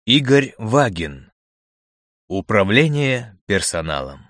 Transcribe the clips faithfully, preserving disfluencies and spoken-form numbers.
Игорь Вагин. Управление персоналом.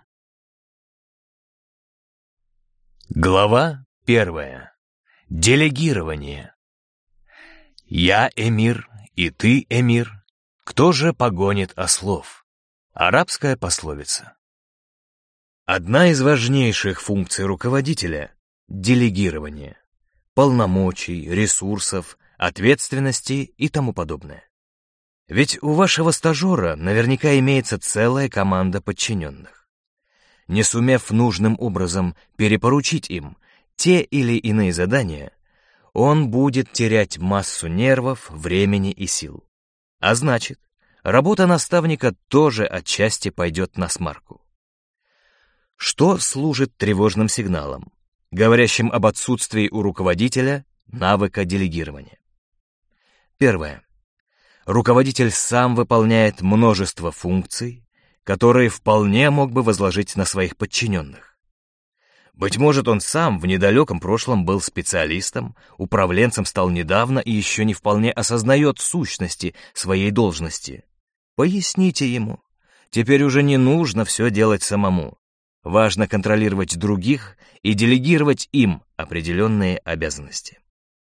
Глава первая. Делегирование. «Я эмир, и ты эмир. Кто же погонит ослов?» Арабская пословица. Одна из важнейших функций руководителя — делегирование. Полномочий, ресурсов, ответственности и тому подобное. Ведь у вашего стажера наверняка имеется целая команда подчиненных. Не сумев нужным образом перепоручить им те или иные задания, он будет терять массу нервов, времени и сил. А значит, работа наставника тоже отчасти пойдет насмарку. Что служит тревожным сигналом, говорящим об отсутствии у руководителя навыка делегирования? Первое. Руководитель сам выполняет множество функций, которые вполне мог бы возложить на своих подчиненных. Быть может, он сам в недалеком прошлом был специалистом, управленцем стал недавно и еще не вполне осознает сущности своей должности. Поясните ему. Теперь уже не нужно все делать самому. Важно контролировать других и делегировать им определенные обязанности.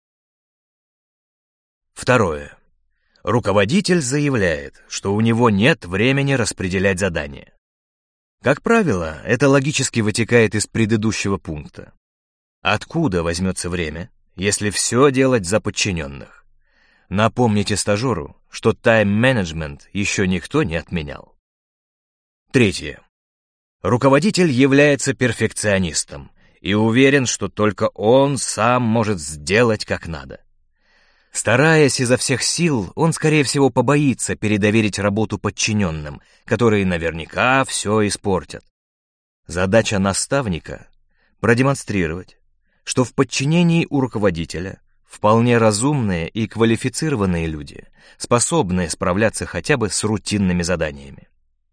Второе. Руководитель заявляет, что у него нет времени распределять задания. Как правило, это логически вытекает из предыдущего пункта. Откуда возьмется время, если все делать за подчиненных? Напомните стажеру, что тайм-менеджмент еще никто не отменял. Третье. Руководитель является перфекционистом и уверен, что только он сам может сделать как надо. Стараясь изо всех сил, он, скорее всего, побоится передоверить работу подчиненным, которые наверняка все испортят. Задача наставника — продемонстрировать, что в подчинении у руководителя вполне разумные и квалифицированные люди, способные справляться хотя бы с рутинными заданиями.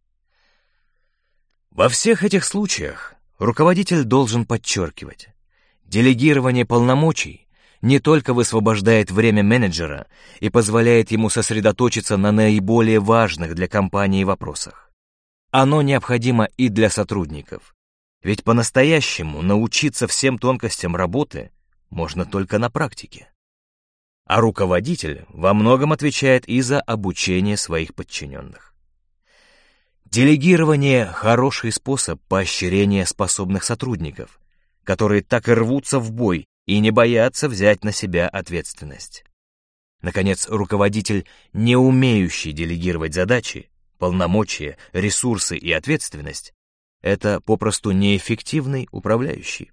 Во всех этих случаях руководитель должен подчеркивать: делегирование полномочий не только высвобождает время менеджера и позволяет ему сосредоточиться на наиболее важных для компании вопросах. Оно необходимо и для сотрудников, ведь по-настоящему научиться всем тонкостям работы можно только на практике. А руководитель во многом отвечает и за обучение своих подчиненных. Делегирование — хороший способ поощрения способных сотрудников, которые так и рвутся в бой и не боятся взять на себя ответственность. Наконец, руководитель, не умеющий делегировать задачи, полномочия, ресурсы и ответственность, это попросту неэффективный управляющий.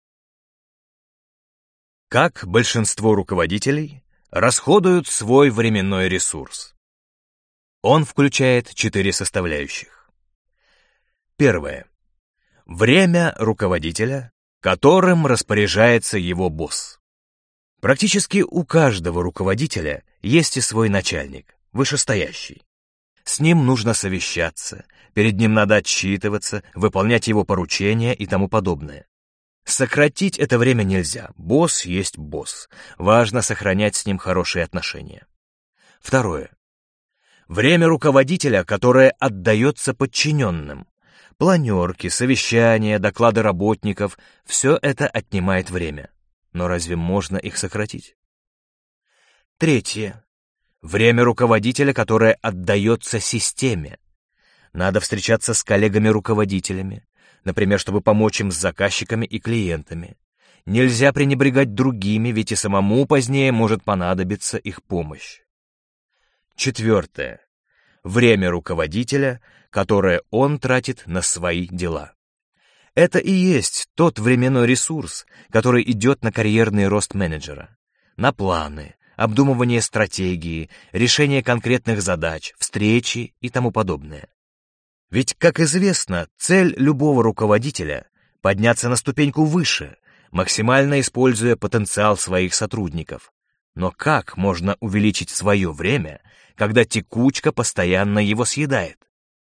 Как большинство руководителей расходуют свой временной ресурс? Он включает четыре составляющих. Первое. Время руководителя, которым распоряжается его босс. Практически у каждого руководителя есть и свой начальник, вышестоящий. С ним нужно совещаться, перед ним надо отчитываться, выполнять его поручения и тому подобное. Сократить это время нельзя, босс есть босс, важно сохранять с ним хорошие отношения. Второе. Время руководителя, которое отдается подчиненным. Планерки, совещания, доклады работников — все это отнимает время. Но разве можно их сократить? Третье. Время руководителя, которое отдается системе. Надо встречаться с коллегами-руководителями, например, чтобы помочь им с заказчиками и клиентами. Нельзя пренебрегать другими, ведь и самому позднее может понадобиться их помощь. Четвертое. Время руководителя, которое он тратит на свои дела. Это и есть тот временной ресурс, который идет на карьерный рост менеджера, на планы, обдумывание стратегии, решение конкретных задач, встречи и тому подобное. Ведь, как известно, цель любого руководителя — подняться на ступеньку выше, максимально используя потенциал своих сотрудников. Но как можно увеличить свое время, когда текучка постоянно его съедает?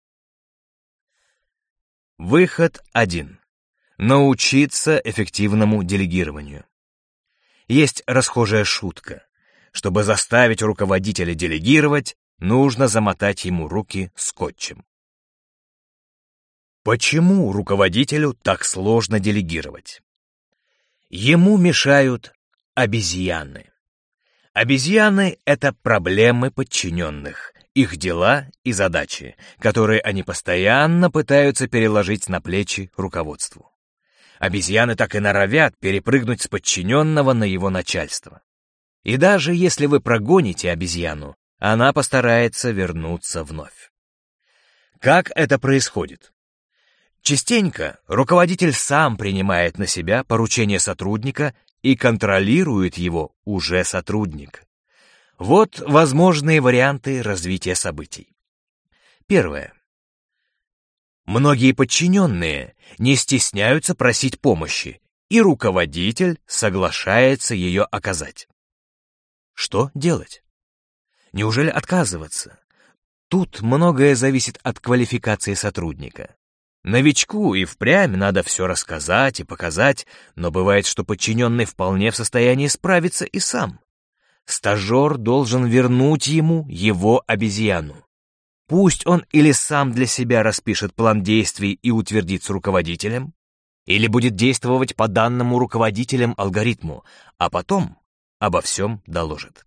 Выход один. Научиться эффективному делегированию. Есть расхожая шутка. Чтобы заставить руководителя делегировать, нужно замотать ему руки скотчем. Почему руководителю так сложно делегировать? Ему мешают обезьяны. Обезьяны — это проблемы подчиненных, их дела и задачи, которые они постоянно пытаются переложить на плечи руководству. Обезьяны так и норовят перепрыгнуть с подчиненного на его начальство. И даже если вы прогоните обезьяну, она постарается вернуться вновь. Как это происходит? Частенько руководитель сам принимает на себя поручение сотрудника и контролирует его уже сотрудник. Вот возможные варианты развития событий. Первое. Многие подчиненные не стесняются просить помощи, и руководитель соглашается ее оказать. Что делать? Неужели отказываться? Тут многое зависит от квалификации сотрудника. Новичку и впрямь надо все рассказать и показать, но бывает, что подчиненный вполне в состоянии справиться и сам. Стажер должен вернуть ему его обезьяну. Пусть он или сам для себя распишет план действий и утвердит с руководителем, или будет действовать по данному руководителем алгоритму, а потом обо всем доложит.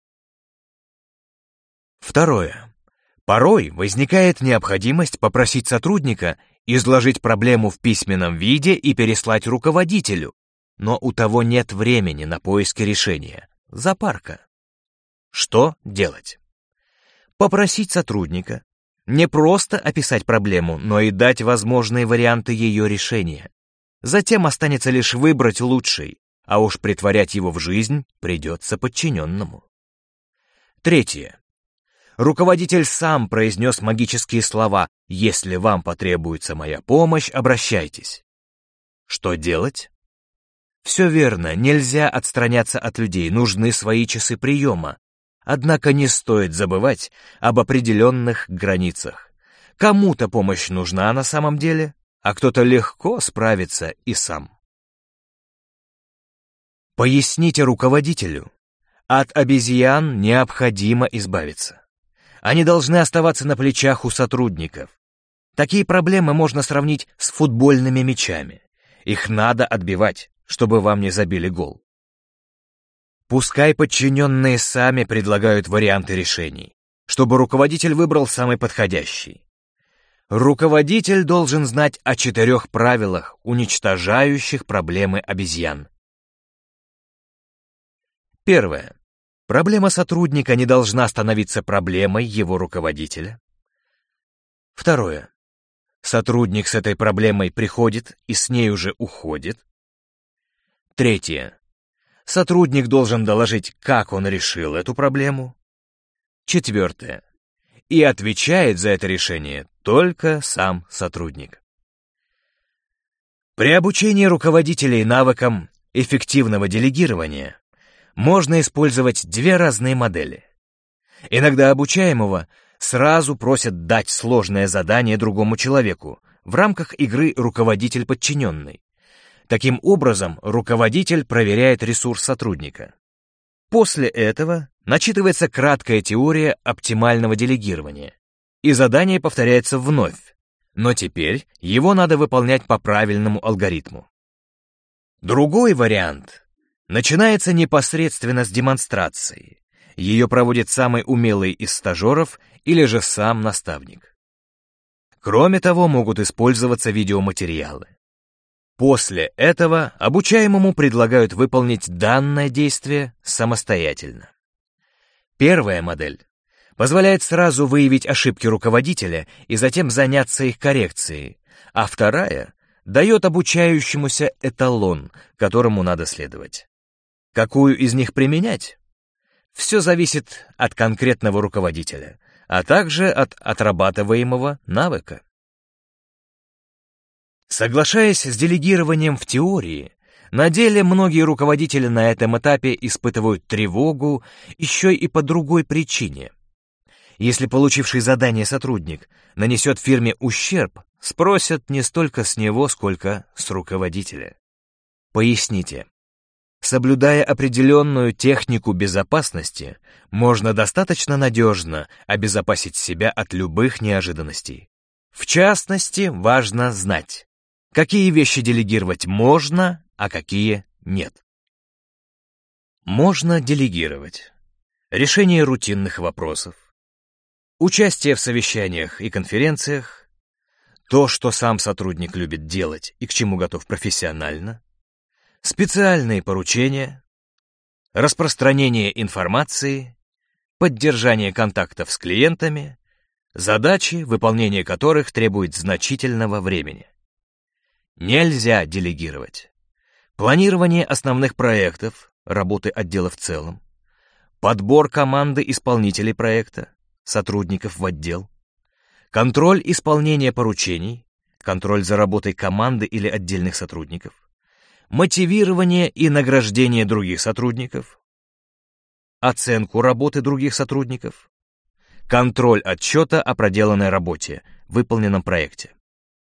Второе. Порой возникает необходимость попросить сотрудника изложить проблему в письменном виде и переслать руководителю, но у того нет времени на поиски решения. Запарка. Что делать? Попросить сотрудника не просто описать проблему, но и дать возможные варианты ее решения. Затем останется лишь выбрать лучший, а уж притворять его в жизнь придется подчиненному. Третье. Руководитель сам произнес магические слова: «Если вам потребуется моя помощь, обращайтесь». Что делать? Все верно, нельзя отстраняться от людей, нужны свои часы приема. Однако не стоит забывать об определенных границах. Кому-то помощь нужна на самом деле, а кто-то легко справится и сам. Поясните руководителю: от обезьян необходимо избавиться. Они должны оставаться на плечах у сотрудников. Такие проблемы можно сравнить с футбольными мячами. Их надо отбивать, чтобы вам не забили гол. Пускай подчиненные сами предлагают варианты решений, чтобы руководитель выбрал самый подходящий. Руководитель должен знать о четырех правилах, уничтожающих проблемы обезьян. Первое. Проблема сотрудника не должна становиться проблемой его руководителя. Второе. Сотрудник с этой проблемой приходит и с ней уже уходит. Третье. Сотрудник должен доложить, как он решил эту проблему. Четвертое. И отвечает за это решение только сам сотрудник. При обучении руководителей навыкам эффективного делегирования можно использовать две разные модели. Иногда обучаемого сразу просят дать сложное задание другому человеку в рамках игры руководитель-подчиненный. Таким образом, руководитель проверяет ресурс сотрудника. После этого начитывается краткая теория оптимального делегирования, и задание повторяется вновь, но теперь его надо выполнять по правильному алгоритму. Другой вариант начинается непосредственно с демонстрации. Ее проводит самый умелый из стажеров или же сам наставник. Кроме того, могут использоваться видеоматериалы. После этого обучаемому предлагают выполнить данное действие самостоятельно. Первая модель позволяет сразу выявить ошибки руководителя и затем заняться их коррекцией, а вторая дает обучающемуся эталон, которому надо следовать. Какую из них применять? Все зависит от конкретного руководителя, а также от отрабатываемого навыка. Соглашаясь с делегированием в теории, на деле многие руководители на этом этапе испытывают тревогу еще и по другой причине. Если получивший задание сотрудник нанесет фирме ущерб, спросят не столько с него, сколько с руководителя. Поясните, Соблюдая определенную технику безопасности, можно достаточно надежно обезопасить себя от любых неожиданностей. В частности, важно знать, какие вещи делегировать можно, а какие нет. Можно делегировать решение рутинных вопросов, участие в совещаниях и конференциях, то, что сам сотрудник любит делать и к чему готов профессионально, специальные поручения, распространение информации, поддержание контактов с клиентами, задачи, выполнение которых требует значительного времени. Нельзя делегировать планирование основных проектов, работы отдела в целом, подбор команды исполнителей проекта, сотрудников в отдел, контроль исполнения поручений, контроль за работой команды или отдельных сотрудников, мотивирование и награждение других сотрудников, оценку работы других сотрудников, контроль отчета о проделанной работе, выполненном проекте.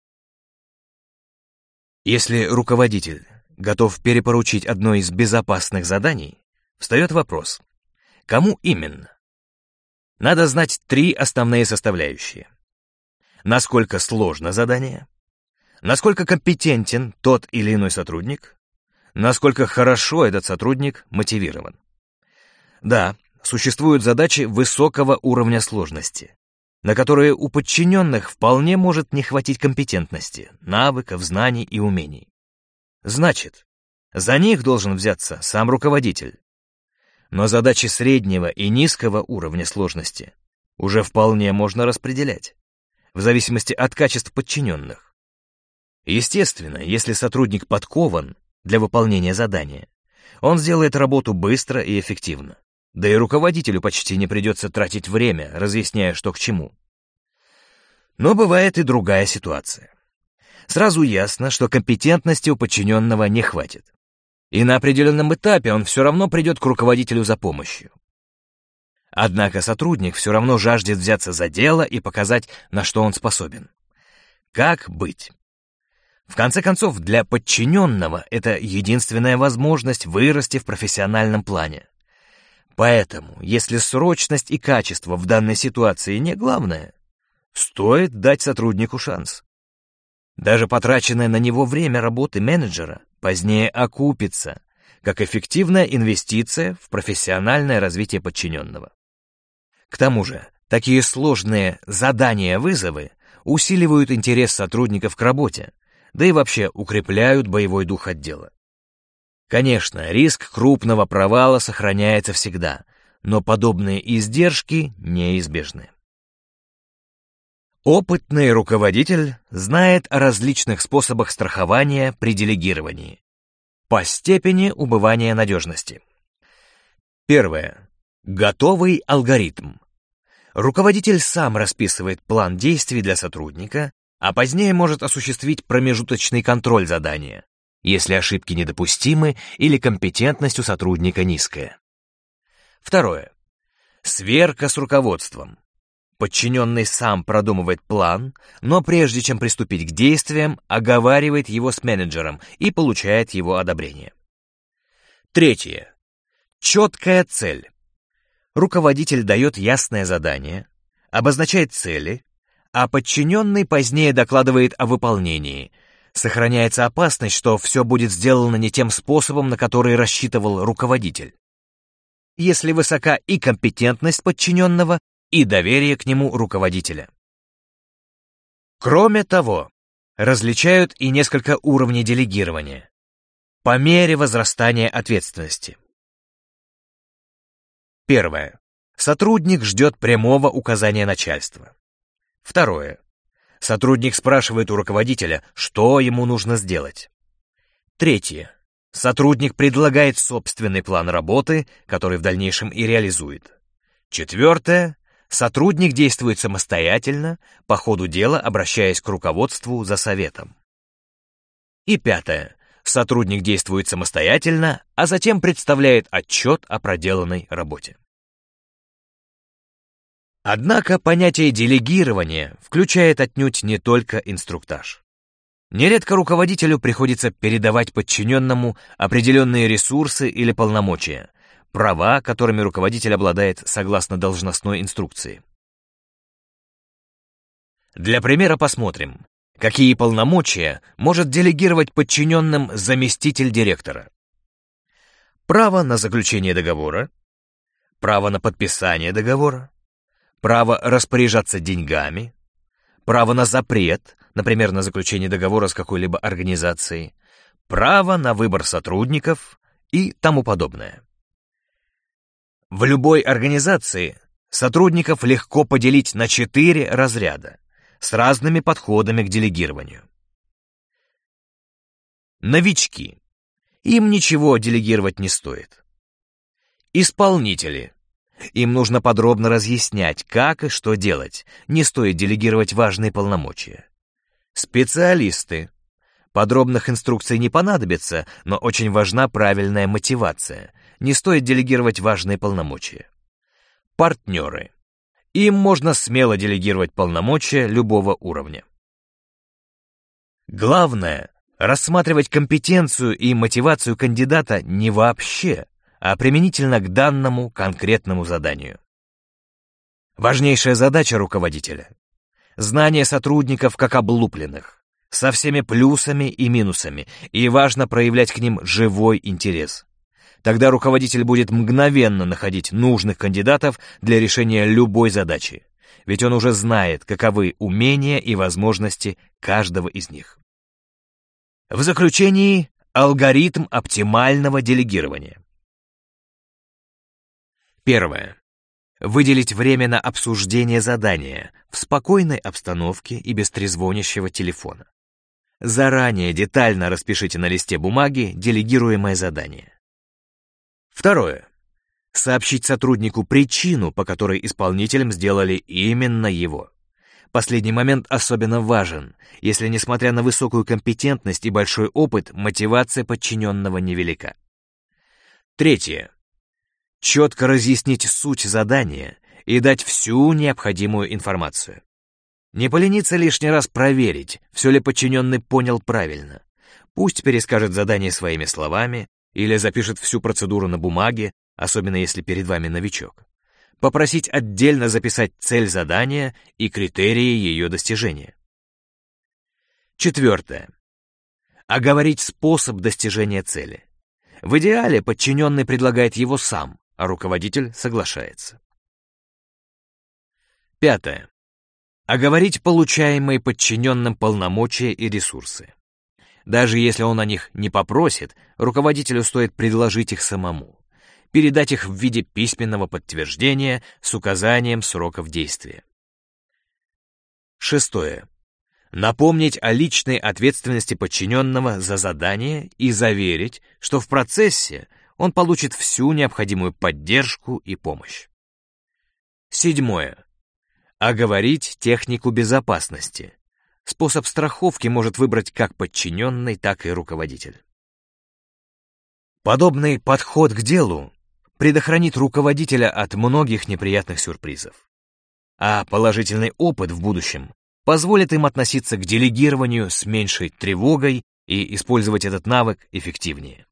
Если руководитель готов перепоручить одно из безопасных заданий, встает вопрос, кому именно? Надо знать три основные составляющие. Насколько сложно задание, насколько компетентен тот или иной сотрудник, насколько хорошо этот сотрудник мотивирован. Да, существуют задачи высокого уровня сложности, на которые у подчиненных вполне может не хватить компетентности, навыков, знаний и умений. Значит, за них должен взяться сам руководитель. Но задачи среднего и низкого уровня сложности уже вполне можно распределять, в зависимости от качеств подчиненных. Естественно, если сотрудник подкован для выполнения задания, он сделает работу быстро и эффективно. Да и руководителю почти не придется тратить время, разъясняя, что к чему. Но бывает и другая ситуация. Сразу ясно, что компетентности у подчиненного не хватит. И на определенном этапе он все равно придет к руководителю за помощью. Однако сотрудник все равно жаждет взяться за дело и показать, на что он способен. Как быть? В конце концов, для подчиненного это единственная возможность вырасти в профессиональном плане. Поэтому, если срочность и качество в данной ситуации не главное, стоит дать сотруднику шанс. Даже потраченное на него время работы менеджера позднее окупится, как эффективная инвестиция в профессиональное развитие подчиненного. К тому же, такие сложные задания-вызовы усиливают интерес сотрудников к работе, да и вообще укрепляют боевой дух отдела. Конечно, риск крупного провала сохраняется всегда, но подобные издержки неизбежны. Опытный руководитель знает о различных способах страхования при делегировании по степени убывания надежности. Первое. Готовый алгоритм. Руководитель сам расписывает план действий для сотрудника, а позднее может осуществить промежуточный контроль задания, если ошибки недопустимы или компетентность у сотрудника низкая. Второе. Сверка с руководством. Подчиненный сам продумывает план, но прежде чем приступить к действиям, оговаривает его с менеджером и получает его одобрение. Третье. Четкая цель. Руководитель дает ясное задание, обозначает цели, а подчиненный позднее докладывает о выполнении. Сохраняется опасность, что все будет сделано не тем способом, на который рассчитывал руководитель. Если высока и компетентность подчиненного, и доверие к нему руководителя. Кроме того, различают и несколько уровней делегирования по мере возрастания ответственности. Первое. Сотрудник ждет прямого указания начальства. Второе. Сотрудник спрашивает у руководителя, что ему нужно сделать. Третье. Сотрудник предлагает собственный план работы, который в дальнейшем и реализует. Четвертое. Сотрудник действует самостоятельно, по ходу дела обращаясь к руководству за советом. И пятое. Сотрудник действует самостоятельно, а затем представляет отчет о проделанной работе. Однако понятие делегирования включает отнюдь не только инструктаж. Нередко руководителю приходится передавать подчиненному определенные ресурсы или полномочия, права, которыми руководитель обладает согласно должностной инструкции. Для примера посмотрим, какие полномочия может делегировать подчиненным заместитель директора. Право на заключение договора, право на подписание договора, право распоряжаться деньгами, право на запрет, например, на заключение договора с какой-либо организацией, право на выбор сотрудников и тому подобное. В любой организации сотрудников легко поделить на четыре разряда с разными подходами к делегированию. Новички. Им ничего делегировать не стоит. Исполнители. Им нужно подробно разъяснять, как и что делать. Не стоит делегировать важные полномочия. Специалисты. Подробных инструкций не понадобится, но очень важна правильная мотивация. Не стоит делегировать важные полномочия. Партнеры. Им можно смело делегировать полномочия любого уровня. Главное — рассматривать компетенцию и мотивацию кандидата не вообще, а применительно к данному конкретному заданию. Важнейшая задача руководителя — знание сотрудников как облупленных, со всеми плюсами и минусами, и важно проявлять к ним живой интерес. Тогда руководитель будет мгновенно находить нужных кандидатов для решения любой задачи, ведь он уже знает, каковы умения и возможности каждого из них. В заключении алгоритм оптимального делегирования. Первое. Выделить время на обсуждение задания в спокойной обстановке и без трезвонящего телефона. Заранее детально распишите на листе бумаги делегируемое задание. Второе. Сообщить сотруднику причину, по которой исполнителем сделали именно его. Последний момент особенно важен, если, несмотря на высокую компетентность и большой опыт, мотивация подчиненного невелика. Третье. Четко разъяснить суть задания и дать всю необходимую информацию. Не полениться лишний раз проверить, все ли подчиненный понял правильно. Пусть перескажет задание своими словами или запишет всю процедуру на бумаге, особенно если перед вами новичок. Попросить отдельно записать цель задания и критерии ее достижения. Четвертое. Оговорить способ достижения цели. В идеале подчиненный предлагает его сам, а руководитель соглашается. Пятое. Оговорить получаемые подчиненным полномочия и ресурсы. Даже если он о них не попросит, руководителю стоит предложить их самому, передать их в виде письменного подтверждения с указанием сроков действия. Шестое. Напомнить о личной ответственности подчиненного за задание и заверить, что в процессе он получит всю необходимую поддержку и помощь. Седьмое. Оговорить технику безопасности. Способ страховки может выбрать как подчиненный, так и руководитель. Подобный подход к делу предохранит руководителя от многих неприятных сюрпризов, а положительный опыт в будущем позволит им относиться к делегированию с меньшей тревогой и использовать этот навык эффективнее.